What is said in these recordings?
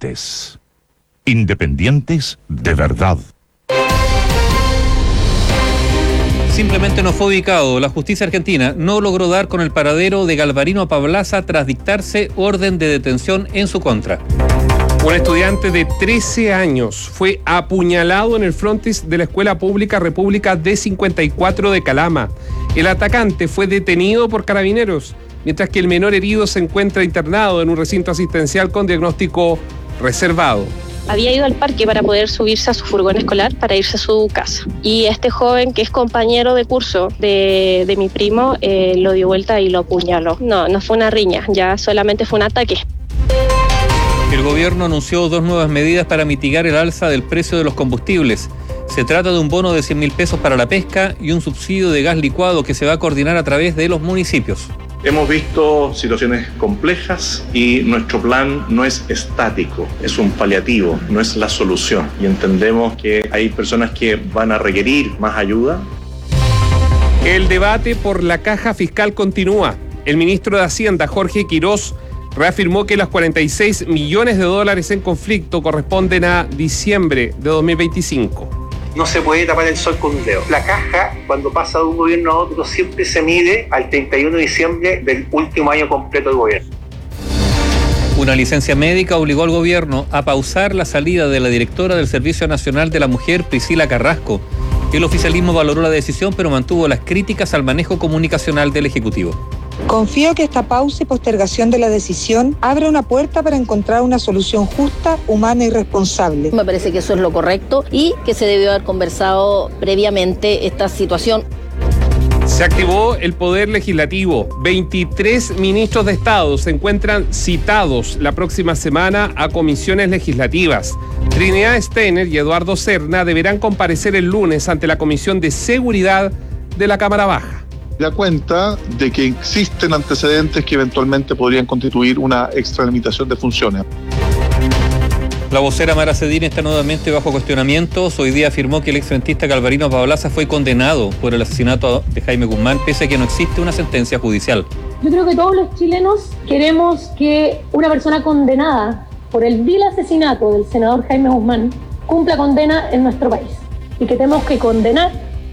Independientes. Independientes de verdad. Simplemente no fue ubicado. La justicia argentina no logró dar con el paradero de Galvarino Pablaza tras dictarse orden de detención en su contra. Un estudiante de 13 años fue apuñalado en el frontis de la Escuela Pública República D54 de Calama. El atacante fue detenido por carabineros, mientras que el menor herido se encuentra internado en un recinto asistencial con diagnóstico reservado. Había ido al parque para poder subirse a su furgón escolar para irse a su casa. Y este joven, que es compañero de curso de mi primo, lo dio vuelta y lo apuñaló. No fue una riña, ya solamente fue un ataque. El gobierno anunció 2 nuevas medidas para mitigar el alza del precio de los combustibles. Se trata de un bono de 100.000 pesos para la pesca y un subsidio de gas licuado que se va a coordinar a través de los municipios. Hemos visto situaciones complejas y nuestro plan no es estático, es un paliativo, no es la solución. Y entendemos que hay personas que van a requerir más ayuda. El debate por la caja fiscal continúa. El ministro de Hacienda, Jorge Quirós, reafirmó que los 46 millones de dólares en conflicto corresponden a diciembre de 2025. No se puede tapar el sol con un dedo. La caja, cuando pasa de un gobierno a otro, siempre se mide al 31 de diciembre del último año completo del gobierno. Una licencia médica obligó al gobierno a pausar la salida de la directora del Servicio Nacional de la Mujer, Priscila Carrasco. El oficialismo valoró la decisión, pero mantuvo las críticas al manejo comunicacional del Ejecutivo. Confío que esta pausa y postergación de la decisión abra una puerta para encontrar una solución justa, humana y responsable. Me parece que eso es lo correcto y que se debió haber conversado previamente esta situación. Se activó el Poder Legislativo. 23 ministros de Estado se encuentran citados la próxima semana a comisiones legislativas. Trinidad Steiner y Eduardo Serna deberán comparecer el lunes ante la Comisión de Seguridad de la Cámara Baja. Da cuenta de que existen antecedentes que eventualmente podrían constituir una extralimitación de funciones. La vocera Mara Cedini está nuevamente bajo cuestionamientos. Hoy día afirmó que el exfrentista Galvarino Pablaza fue condenado por el asesinato de Jaime Guzmán, pese a que no existe una sentencia judicial. Yo creo que todos los chilenos queremos que una persona condenada por el vil asesinato del senador Jaime Guzmán cumpla condena en nuestro país y que tenemos que condenar.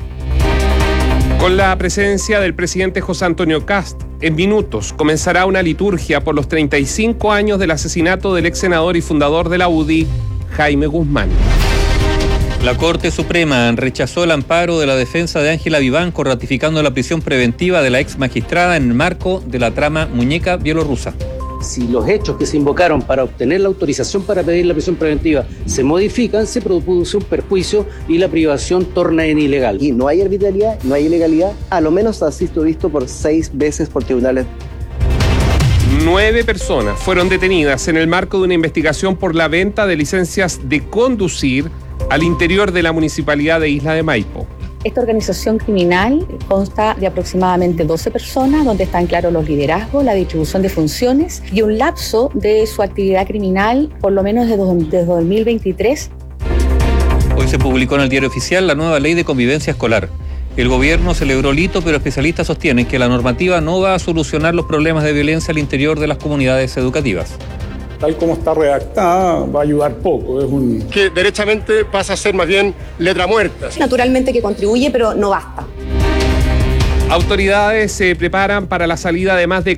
Con la presencia del presidente José Antonio Kast, en minutos comenzará una liturgia por los 35 años del asesinato del ex senador y fundador de la UDI, Jaime Guzmán. La Corte Suprema rechazó el amparo de la defensa de Ángela Vivanco, ratificando la prisión preventiva de la ex magistrada en el marco de la trama Muñeca Bielorrusa. Si los hechos que se invocaron para obtener la autorización para pedir la prisión preventiva se modifican, se produce un perjuicio y la privación torna en ilegal. Y no hay arbitrariedad, no hay ilegalidad, a lo menos ha sido visto por 6 veces por tribunales. 9 personas fueron detenidas en el marco de una investigación por la venta de licencias de conducir al interior de la municipalidad de Isla de Maipo. Esta organización criminal consta de aproximadamente 12 personas, donde están claros los liderazgos, la distribución de funciones y un lapso de su actividad criminal, por lo menos desde 2023. Hoy se publicó en el Diario Oficial la nueva ley de convivencia escolar. El gobierno celebró el hito, pero especialistas sostienen que la normativa no va a solucionar los problemas de violencia al interior de las comunidades educativas. Tal como está redactada, va a ayudar poco. Que derechamente pasa a ser más bien letra muerta. Naturalmente que contribuye, pero no basta. Autoridades se preparan para la salida de más de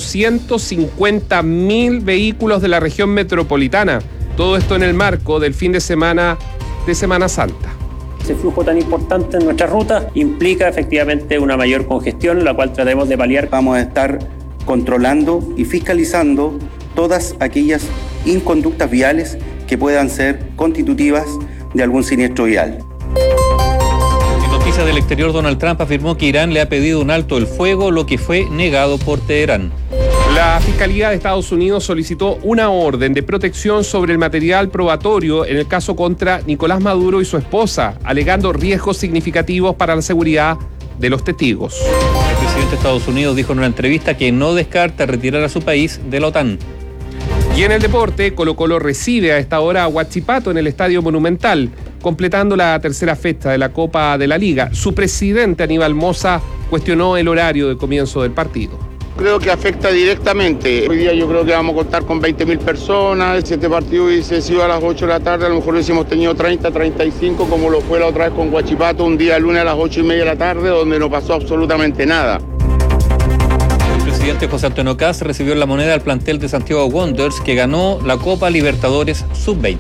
450.000 vehículos de la región metropolitana. Todo esto en el marco del fin de Semana Santa. Ese flujo tan importante en nuestra ruta implica efectivamente una mayor congestión, la cual trataremos de paliar. Vamos a estar controlando y fiscalizando todas aquellas inconductas viales que puedan ser constitutivas de algún siniestro vial. En noticias del exterior, Donald Trump afirmó que Irán le ha pedido un alto el fuego, lo que fue negado por Teherán. La Fiscalía de Estados Unidos solicitó una orden de protección sobre el material probatorio en el caso contra Nicolás Maduro y su esposa, alegando riesgos significativos para la seguridad de los testigos. El presidente de Estados Unidos dijo en una entrevista que no descarta retirar a su país de la OTAN. Y en el deporte, Colo-Colo recibe a esta hora a Huachipato en el Estadio Monumental, completando la tercera fecha de la Copa de la Liga. Su presidente, Aníbal Mosa, cuestionó el horario de comienzo del partido. creo que afecta directamente. Hoy día yo creo que vamos a contar con 20.000 personas. Si este partido hubiese sido a las 8 de la tarde, a lo mejor hubiésemos tenido 30, 35, como lo fue la otra vez con Huachipato, un día lunes a las 8:30 de la tarde, donde no pasó absolutamente nada. El presidente José Antonio Kast recibió en La Moneda al plantel de Santiago Wanderers, que ganó la Copa Libertadores Sub-20.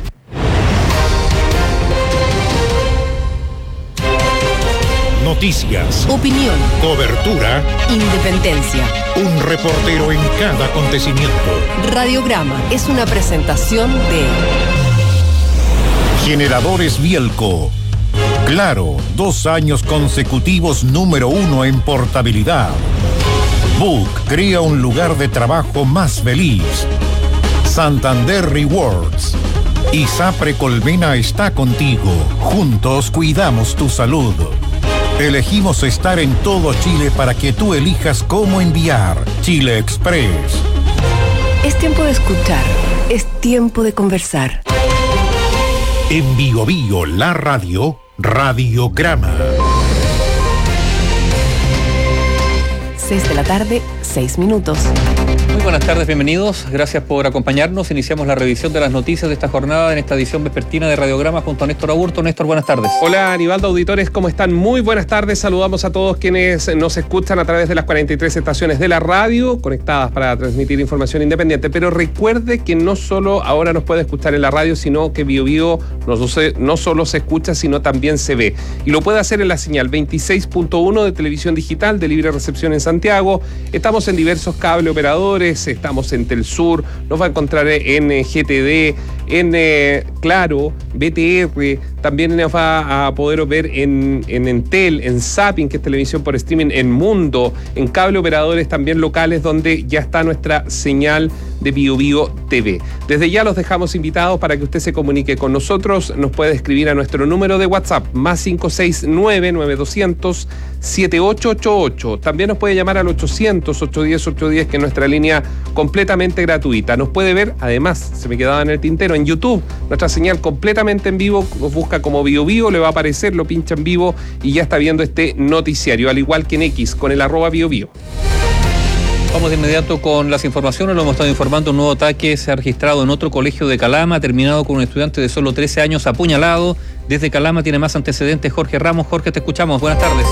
Noticias, opinión, cobertura, independencia. Un reportero en cada acontecimiento. Radiograma es una presentación de Generadores Bielco. Claro, 2 años consecutivos número 1 en portabilidad. Book crea un lugar de trabajo más feliz. Santander Rewards. ISAPRE Colmena está contigo. Juntos cuidamos tu salud. Elegimos estar en todo Chile para que tú elijas cómo enviar. Chile Express. Es tiempo de escuchar. Es tiempo de conversar. En Bio Bio, la radio, Radiograma. 6 de la tarde, 6 minutos. Muy buenas tardes, bienvenidos. Gracias por acompañarnos. Iniciamos la revisión de las noticias de esta jornada en esta edición vespertina de Radiograma junto a Néstor Aburto. Néstor, buenas tardes. Hola, Aníbaldo, auditores, ¿cómo están? Muy buenas tardes. Saludamos a todos quienes nos escuchan a través de las 43 estaciones de la radio, conectadas para transmitir información independiente. Pero recuerde que no solo ahora nos puede escuchar en la radio, sino que Bio Bio no solo se escucha, sino también se ve. Y lo puede hacer en la señal 26.1 de televisión digital de libre recepción en Santiago. Estamos en diversos cable operadores, estamos en Telsur, nos va a encontrar en GTD, en Claro, BTR, también nos va a poder ver en Entel, en Zapping, que es televisión por streaming, en Mundo, en cable operadores también locales donde ya está nuestra señal de Bio Bio TV. Desde ya los dejamos invitados para que usted se comunique con nosotros. Nos puede escribir a nuestro número de WhatsApp, más 569-9200-7888. También nos puede llamar al 800-810-810, que es nuestra línea completamente gratuita. Nos puede ver, además, se me quedaba en el tintero, en YouTube, nuestra señal completamente en vivo. Nos busca como Bio Bio, le va a aparecer, lo pincha en vivo y ya está viendo este noticiario, al igual que en X, con el @Bio Bio. Vamos de inmediato con las informaciones. Lo hemos estado informando. Un nuevo ataque se ha registrado en otro colegio de Calama, terminado con un estudiante de solo 13 años apuñalado. Desde Calama tiene más antecedentes Jorge Ramos. Jorge, te escuchamos. Buenas tardes.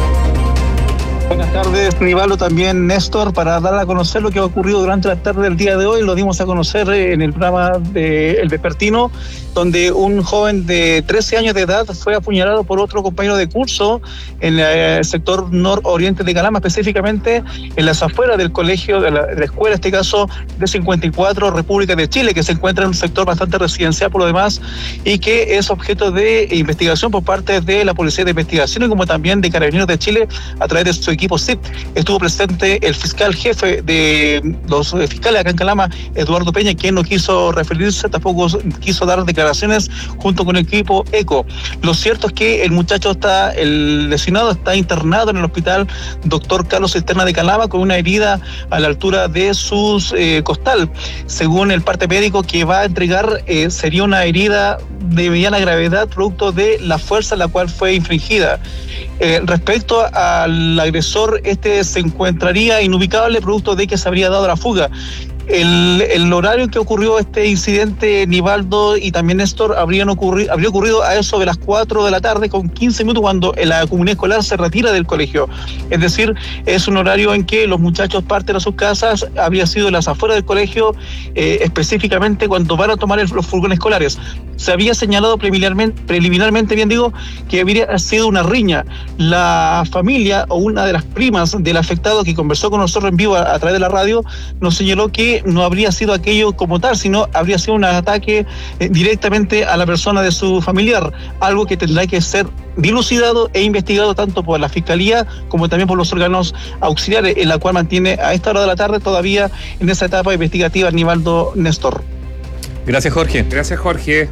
Buenas tardes, Aníbaldo, también Néstor, para dar a conocer lo que ha ocurrido durante la tarde del día de hoy. Lo dimos a conocer en el programa de El Vespertino, donde un joven de 13 años de edad fue apuñalado por otro compañero de curso en el sector nororiente de Calama, específicamente en las afueras del colegio, de la escuela, en este caso de 54 República de Chile, que se encuentra en un sector bastante residencial por lo demás y que es objeto de investigación por parte de la Policía de Investigación y como también de Carabineros de Chile a través de su equipo CIP. Estuvo presente el fiscal jefe de los fiscales acá en Calama, Eduardo Peña, quien no quiso referirse, tampoco quiso dar declaraciones junto con el equipo ECO. Lo cierto es que el lesionado está internado en el hospital Dr. Carlos Cisterna de Calama con una herida a la altura de su costal. Según el parte médico que va a entregar, sería una herida de mediana gravedad producto de la fuerza en la cual fue infligida. Respecto al agresor, este se encontraría inubicable producto de que se habría dado la fuga. El horario en que ocurrió este incidente, Nivaldo y también Néstor, habría ocurrido a eso de las 4 de la tarde con 15 minutos cuando la comunidad escolar se retira del colegio. Es decir, es un horario en que los muchachos parten a sus casas, habría sido en las afueras del colegio, específicamente cuando van a tomar los furgones escolares. Se había señalado preliminarmente, que habría sido una riña. La familia o una de las primas del afectado que conversó con nosotros en vivo a través de la radio nos señaló que no habría sido aquello como tal, sino habría sido un ataque directamente a la persona de su familiar, algo que tendrá que ser dilucidado e investigado tanto por la Fiscalía como también por los órganos auxiliares, en la cual mantiene a esta hora de la tarde todavía en esa etapa investigativa Aníbaldo, Néstor. Gracias, Jorge. Gracias, Jorge.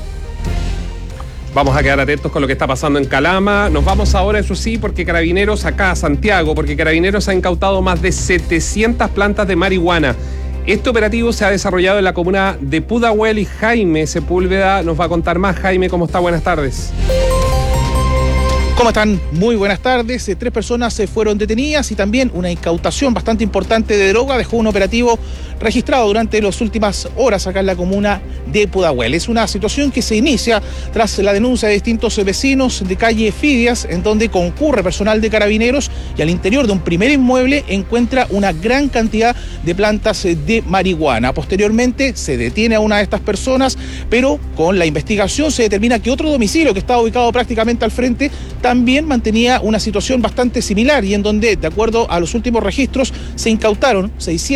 Vamos a quedar atentos con lo que está pasando en Calama. Nos vamos ahora, eso sí, porque Carabineros acá a Santiago, porque Carabineros ha incautado más de 700 plantas de marihuana. Este operativo se ha desarrollado en la comuna de Pudahuel y Jaime Sepúlveda nos va a contar más. Jaime, ¿cómo está? Buenas tardes. ¿Cómo están? Muy buenas tardes. 3 personas fueron detenidas y también una incautación bastante importante de droga dejó un operativo registrado durante las últimas horas acá en la comuna de Pudahuel. Es una situación que se inicia tras la denuncia de distintos vecinos de calle Fidias, en donde concurre personal de Carabineros y al interior de un primer inmueble encuentra una gran cantidad de plantas de marihuana. Posteriormente se detiene a una de estas personas, pero con la investigación se determina que otro domicilio que estaba ubicado prácticamente al frente también mantenía una situación bastante similar y en donde, de acuerdo a los últimos registros, se incautaron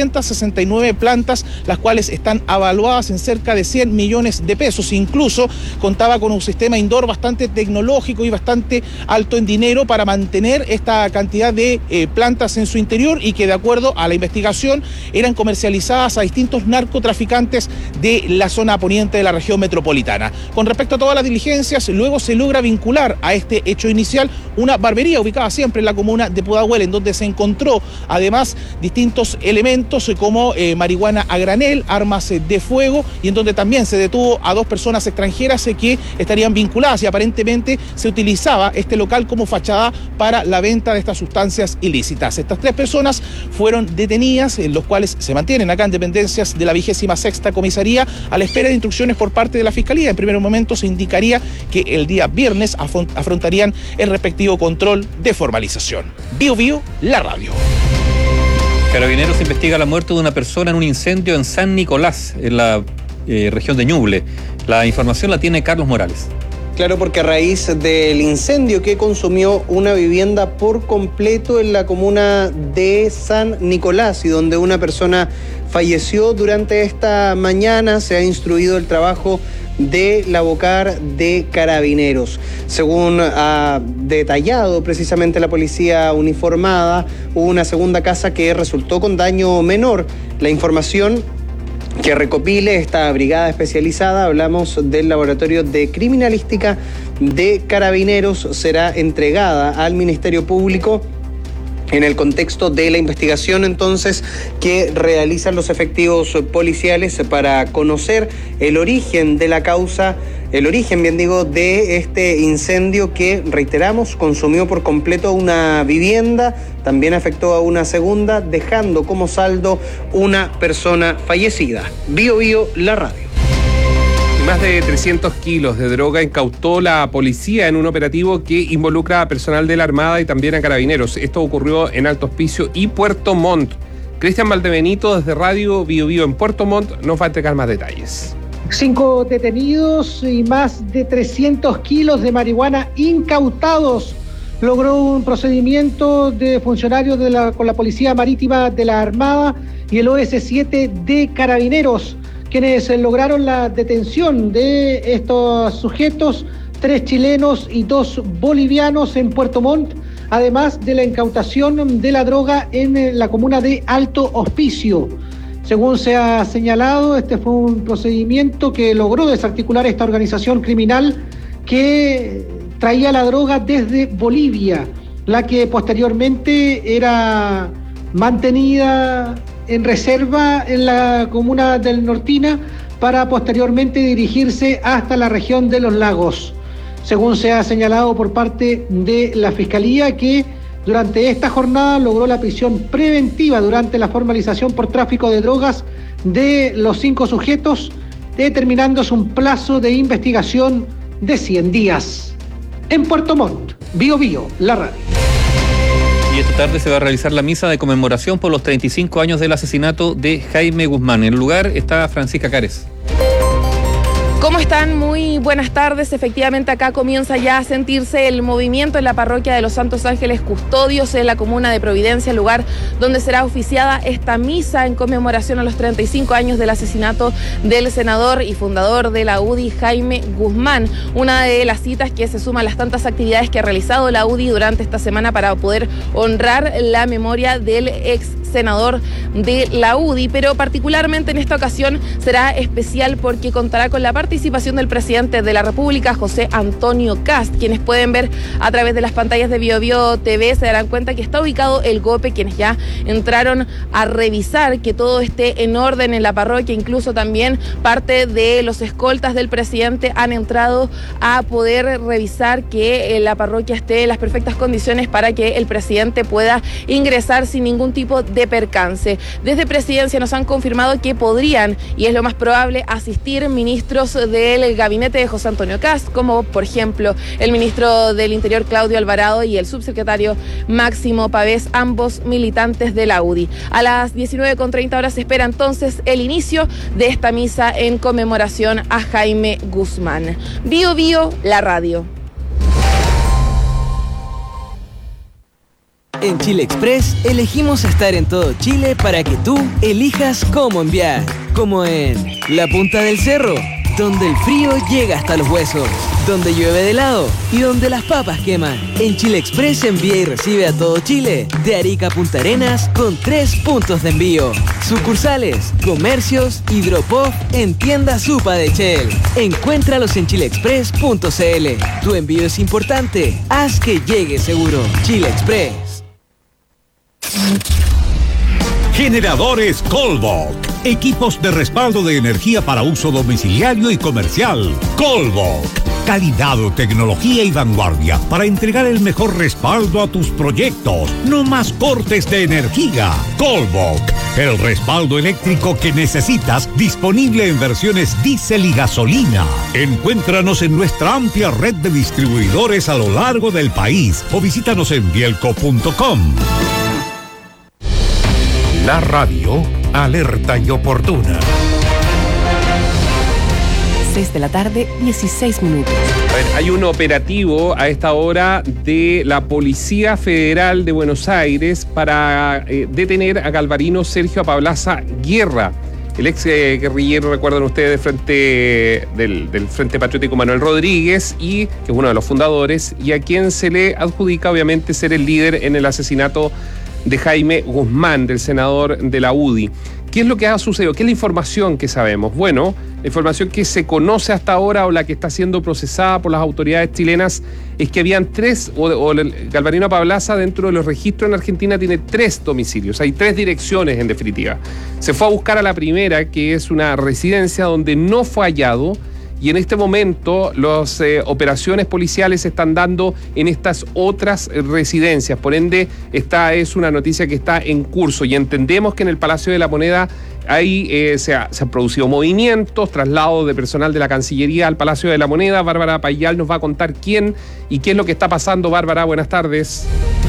669 plantas, las cuales están avaluadas en cerca de 100 millones de pesos. Incluso contaba con un sistema indoor bastante tecnológico y bastante alto en dinero para mantener esta cantidad de plantas en su interior y que, de acuerdo a la investigación, eran comercializadas a distintos narcotraficantes de la zona poniente de la región metropolitana. Con respecto a todas las diligencias, luego se logra vincular a este hecho inicial una barbería ubicada siempre en la comuna de Pudahuel, en donde se encontró además distintos elementos como marihuana a granel, armas de fuego, y en donde también se detuvo a 2 personas extranjeras que estarían vinculadas y aparentemente se utilizaba este local como fachada para la venta de estas sustancias ilícitas. Estas 3 personas fueron detenidas, en los cuales se mantienen acá en dependencias de la 26ª comisaría a la espera de instrucciones por parte de la Fiscalía. En primer momento se indicaría que el día viernes afrontarían el respectivo control de formalización. Bio Bio, la radio. Carabineros investiga la muerte de una persona en un incendio en San Nicolás, en la región de Ñuble. La información la tiene Carlos Morales. Claro, porque a raíz del incendio que consumió una vivienda por completo en la comuna de San Nicolás y donde una persona falleció durante esta mañana, se ha instruido el trabajo de la vocar de Carabineros. Según ha detallado precisamente la policía uniformada, hubo una segunda casa que resultó con daño menor. La información que recopile esta brigada especializada, hablamos del Laboratorio de Criminalística de Carabineros, será entregada al Ministerio Público en el contexto de la investigación entonces que realizan los efectivos policiales para conocer el origen de la causa, el origen, bien digo, de este incendio que, reiteramos, consumió por completo una vivienda, también afectó a una segunda, dejando como saldo una persona fallecida. Bio Bio, la radio. Más de 300 kilos de droga incautó la policía en un operativo que involucra a personal de la Armada y también a Carabineros. Esto ocurrió en Alto Hospicio y Puerto Montt. Cristian Valdebenito, desde Radio Bio Bio en Puerto Montt, nos va a entregar más detalles. 5 detenidos y más de 300 kilos de marihuana incautados. Logró un procedimiento de funcionarios con la Policía Marítima de la Armada y el OS7 de Carabineros, quienes lograron la detención de estos sujetos, 3 chilenos y 2 bolivianos en Puerto Montt, además de la incautación de la droga en la comuna de Alto Hospicio. Según se ha señalado, este fue un procedimiento que logró desarticular esta organización criminal que traía la droga desde Bolivia, la que posteriormente era mantenida en reserva en la comuna del Nortina para posteriormente dirigirse hasta la región de Los Lagos. Según se ha señalado por parte de la Fiscalía, que durante esta jornada logró la prisión preventiva durante la formalización por tráfico de drogas de los 5 sujetos, determinándose un plazo de investigación de 100 días. En Puerto Montt, Bio Bio, la radio. Y esta tarde se va a realizar la misa de conmemoración por los 35 años del asesinato de Jaime Guzmán. En el lugar está Francisca Cares. ¿Cómo están? Muy buenas tardes. Efectivamente, acá comienza ya a sentirse el movimiento en la parroquia de los Santos Ángeles Custodios, en la comuna de Providencia, lugar donde será oficiada esta misa en conmemoración a los 35 años del asesinato del senador y fundador de la UDI, Jaime Guzmán. Una de las citas que se suma a las tantas actividades que ha realizado la UDI durante esta semana para poder honrar la memoria del ex senador de la UDI, pero particularmente en esta ocasión será especial porque contará con la participación participación del presidente de la República, José Antonio Kast. Quienes pueden ver a través de las pantallas de BioBio TV se darán cuenta que está ubicado el GOPE, quienes ya entraron a revisar que todo esté en orden en la parroquia. Incluso también parte de los escoltas del presidente han entrado a poder revisar que la parroquia esté en las perfectas condiciones para que el presidente pueda ingresar sin ningún tipo de percance. Desde Presidencia nos han confirmado que podrían, y es lo más probable, asistir ministros del gabinete de José Antonio Kast, como por ejemplo el ministro del Interior Claudio Alvarado y el subsecretario Máximo Pavés, ambos militantes de la UDI. A las 19:30 se espera entonces el inicio de esta misa en conmemoración a Jaime Guzmán. Bio Bio, la radio. En Chile Express elegimos estar en todo Chile para que tú elijas cómo enviar. Como en la punta del cerro, donde el frío llega hasta los huesos, donde llueve de helado y donde las papas queman. En Chile Express envía y recibe a todo Chile, de Arica a Punta Arenas, con 3 puntos de envío. Sucursales, comercios y drop-off en tienda Supa de Shell. Encuéntralos en chileexpress.cl. Tu envío es importante, haz que llegue seguro. Chile Express. Generadores Colbok. Equipos de respaldo de energía para uso domiciliario y comercial. Colbok. Calidad, tecnología y vanguardia para entregar el mejor respaldo a tus proyectos. No más cortes de energía. Colbok. El respaldo eléctrico que necesitas, disponible en versiones diésel y gasolina. Encuéntranos en nuestra amplia red de distribuidores a lo largo del país o visítanos en bielco.com. La radio, alerta y oportuna. 6 de la tarde, 16 minutos. A ver, hay un operativo a esta hora de la Policía Federal de Buenos Aires para detener a Galvarino Sergio Apablaza Guerra, el ex guerrillero, recuerdan ustedes, del Frente Patriótico Manuel Rodríguez, y que es uno de los fundadores, y a quien se le adjudica obviamente ser el líder en el asesinato de Jaime Guzmán, del senador de la UDI. ¿Qué es lo que ha sucedido? ¿Qué es la información que sabemos? Bueno, la información que se conoce hasta ahora o la que está siendo procesada por las autoridades chilenas es que habían Galvarino Apablaza, dentro de los registros en Argentina, tiene 3 domicilios. Hay 3 direcciones en definitiva. Se fue a buscar a la primera, que es una residencia donde no fue hallado. Y en este momento las operaciones policiales se están dando en estas otras residencias. Por ende, esta es una noticia que está en curso y entendemos que en el Palacio de la Moneda ahí se han producido movimientos, traslados de personal de la Cancillería al Palacio de la Moneda. Bárbara Payal nos va a contar quién y qué es lo que está pasando. Bárbara, buenas tardes.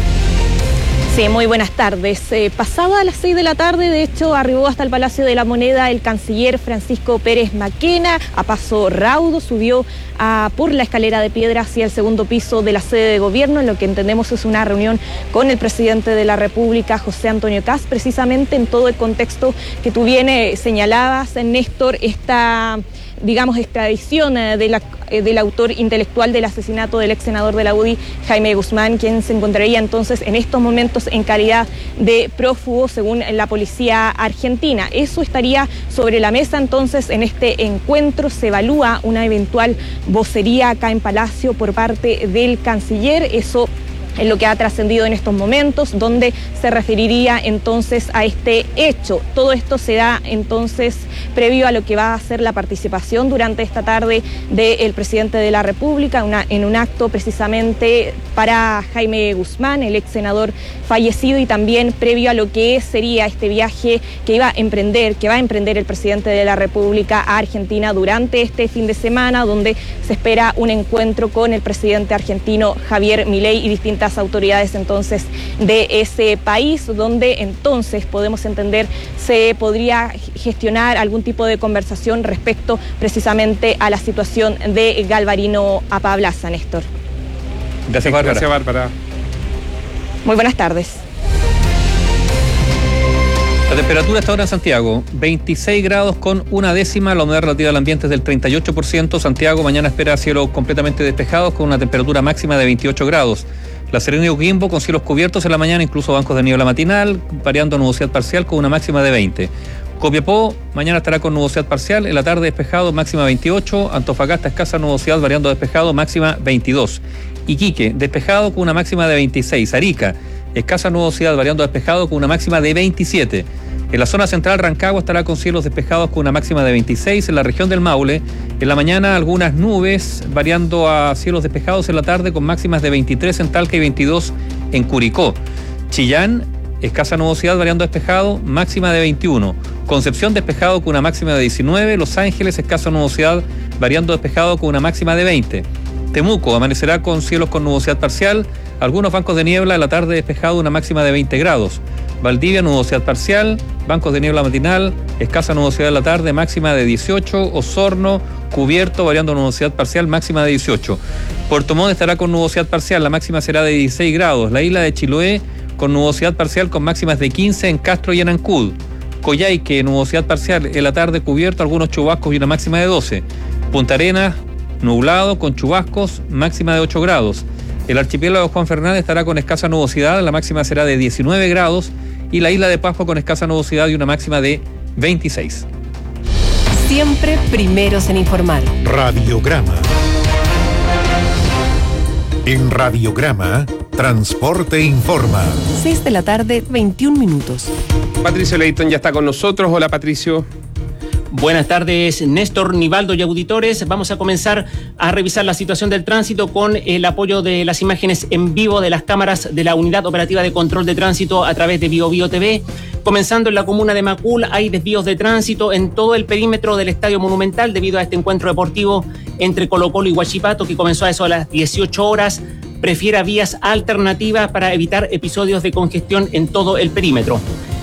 Sí, muy buenas tardes. Pasaba a las 6 de la tarde, de hecho, arribó hasta el Palacio de la Moneda el canciller Francisco Pérez Maquena. A paso raudo subió por la escalera de piedra hacia el segundo piso de la sede de gobierno, en lo que entendemos es una reunión con el presidente de la República, José Antonio Kast, precisamente en todo el contexto que tú bien señalabas, Néstor, esta extradición del autor intelectual del asesinato del ex senador de la UDI, Jaime Guzmán, quien se encontraría entonces en estos momentos en calidad de prófugo según la policía argentina. Eso estaría sobre la mesa entonces en este encuentro. Se evalúa una eventual vocería acá en Palacio por parte del canciller. Eso es lo que ha trascendido en estos momentos, donde se referiría entonces a este hecho. Todo esto se da entonces previo a lo que va a ser la participación durante esta tarde del presidente de la República en un acto precisamente para Jaime Guzmán, el ex senador fallecido, y también previo a lo que sería este viaje que va a emprender el presidente de la República a Argentina durante este fin de semana, donde se espera un encuentro con el presidente argentino Javier Milei y distintas autoridades entonces de ese país, donde entonces podemos entender se podría gestionar algún tipo de conversación respecto precisamente a la situación de Galvarino Apablaza, Néstor. Gracias, Bárbara. Muy buenas tardes. La temperatura hasta ahora en Santiago, 26 grados con 1/10, la humedad relativa del ambiente es del 38%. Santiago mañana espera cielos completamente despejados con una temperatura máxima de 28 grados. La Serena y Coquimbo con cielos cubiertos en la mañana, incluso bancos de niebla matinal, variando a nubosidad parcial con una máxima de 20. Copiapó, mañana estará con nubosidad parcial, en la tarde despejado, máxima 28. Antofagasta, escasa nubosidad, variando despejado, máxima 22. Iquique, despejado con una máxima de 26. Arica, escasa nubosidad, variando despejado con una máxima de 27. En la zona central, Rancagua estará con cielos despejados con una máxima de 26. En la región del Maule, en la mañana algunas nubes, variando a cielos despejados en la tarde con máximas de 23 en Talca y 22 en Curicó. Chillán, escasa nubosidad, variando despejado, máxima de 21. Concepción, despejado con una máxima de 19. Los Ángeles, escasa nubosidad, variando despejado con una máxima de 20. Temuco, amanecerá con cielos con nubosidad parcial, algunos bancos de niebla, en la tarde despejado, una máxima de 20 grados. Valdivia, nubosidad parcial, bancos de niebla matinal, escasa nubosidad en la tarde, máxima de 18. Osorno, cubierto, variando nubosidad parcial, máxima de 18. Puerto Montt estará con nubosidad parcial, la máxima será de 16 grados. La isla de Chiloé, con nubosidad parcial con máximas de 15 en Castro y en Ancud. Coyhaique, nubosidad parcial, en la tarde cubierto, algunos chubascos y una máxima de 12. Punta Arenas, nublado con chubascos, máxima de 8 grados. El archipiélago de Juan Fernández estará con escasa nubosidad, la máxima será de 19 grados. Y la isla de Pascua con escasa nubosidad y una máxima de 26. Siempre primeros en informar. Radiograma. En Radiograma, Transporte Informa. 6 de la tarde, 21 minutos. Patricio Leighton ya está con nosotros. Hola, Patricio. Buenas tardes, Néstor, Nivaldo y auditores. Vamos a comenzar a revisar la situación del tránsito con el apoyo de las imágenes en vivo de las cámaras de la Unidad Operativa de Control de Tránsito a través de BioBio TV. Comenzando en la comuna de Macul, hay desvíos de tránsito en todo el perímetro del Estadio Monumental debido a este encuentro deportivo entre Colo-Colo y Huachipato que comenzó a eso a las 18 horas. Prefiera vías alternativas para evitar episodios de congestión en todo el perímetro.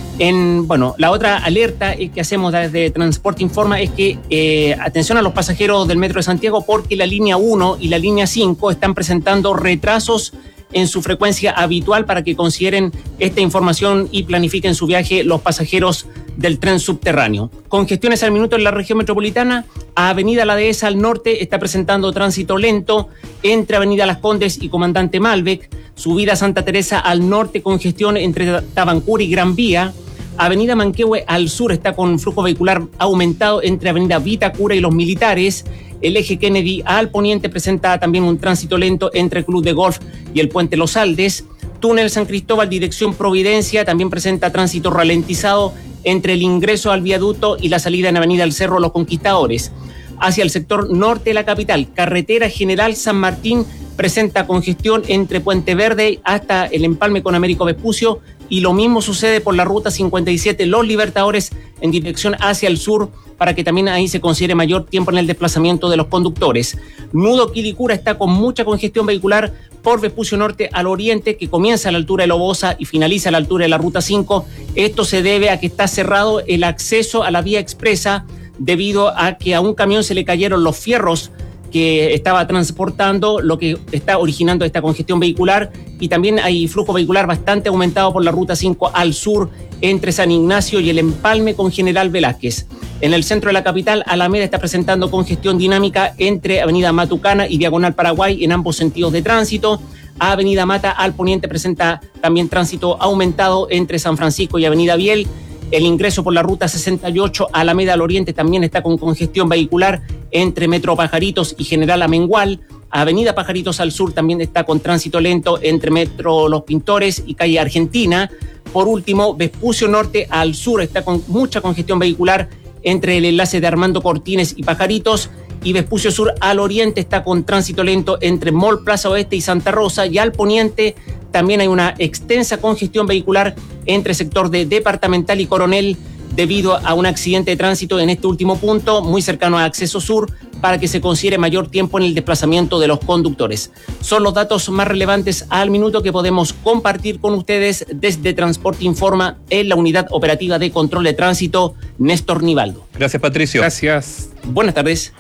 La otra alerta que hacemos desde Transporte Informa es que atención a los pasajeros del Metro de Santiago porque la línea 1 y la línea 5 están presentando retrasos en su frecuencia habitual para que consideren esta información y planifiquen su viaje los pasajeros del tren subterráneo. Congestiones al minuto en la región metropolitana. Avenida La Dehesa al norte está presentando tránsito lento entre Avenida Las Condes y Comandante Malbec. Subida Santa Teresa al norte, congestión entre Tabancur y Gran Vía. Avenida Manquehue al sur está con flujo vehicular aumentado entre Avenida Vitacura y Los Militares. El eje Kennedy al poniente presenta también un tránsito lento entre Club de Golf y el Puente Los Aldes. Túnel San Cristóbal, dirección Providencia, también presenta tránsito ralentizado entre el ingreso al viaducto y la salida en Avenida El Cerro Los Conquistadores. Hacia el sector norte de la capital, Carretera General San Martín presenta congestión entre Puente Verde hasta el empalme con Américo Vespucio y lo mismo sucede por la ruta 57 Los Libertadores en dirección hacia el sur para que también ahí se considere mayor tiempo en el desplazamiento de los conductores. Nudo Quilicura está con mucha congestión vehicular por Vespucio Norte al oriente que comienza a la altura de Lobosa y finaliza a la altura de la ruta 5. Esto se debe a que está cerrado el acceso a la vía expresa debido a que a un camión se le cayeron los fierros que estaba transportando, lo que está originando esta congestión vehicular, y también hay flujo vehicular bastante aumentado por la ruta 5 al sur entre San Ignacio y el empalme con General Velázquez. En el centro de la capital, Alameda está presentando congestión dinámica entre Avenida Matucana y Diagonal Paraguay en ambos sentidos de tránsito. Avenida Mata al poniente presenta también tránsito aumentado entre San Francisco y Avenida Biel. El ingreso por la ruta 68 Alameda al oriente también está con congestión vehicular entre Metro Pajaritos y General Amengual. Avenida Pajaritos al sur también está con tránsito lento entre Metro Los Pintores y Calle Argentina. Por último, Vespucio Norte al sur está con mucha congestión vehicular entre el enlace de Armando Cortines y Pajaritos. Y Vespucio Sur al oriente está con tránsito lento entre Mall Plaza Oeste y Santa Rosa. Y al poniente también hay una extensa congestión vehicular entre sector de Departamental y Coronel debido a un accidente de tránsito en este último punto, muy cercano a Acceso Sur, para que se considere mayor tiempo en el desplazamiento de los conductores. Son los datos más relevantes al minuto que podemos compartir con ustedes desde Transporte Informa en la Unidad Operativa de Control de Tránsito, Néstor Nivaldo. Gracias, Patricio. Gracias. Buenas tardes.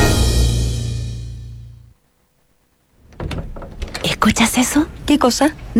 ¿Escuchas eso? ¿Qué cosa?